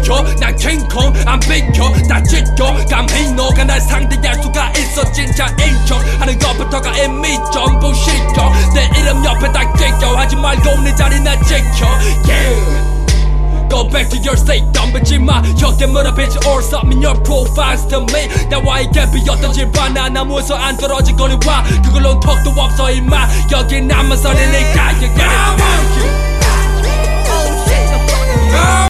비켜 난 킹콩 안 비켜 다 지켜 감히 너가 날 상대할 수가 있어 진짜 인정 하는 것부터가 이미 전부 시켜 내 이름 옆에 딱 찍혀 하지 말고 내 자리 나 지켜 yeah. Go back to your state 덤비지마 혀대 물어비지 or submit your profiles to me 나와의 갭이 어떤지 봐 나 나무에서 안 떨어진 거리 와 그걸로 턱도 없어 임마 여기 남아서는 니까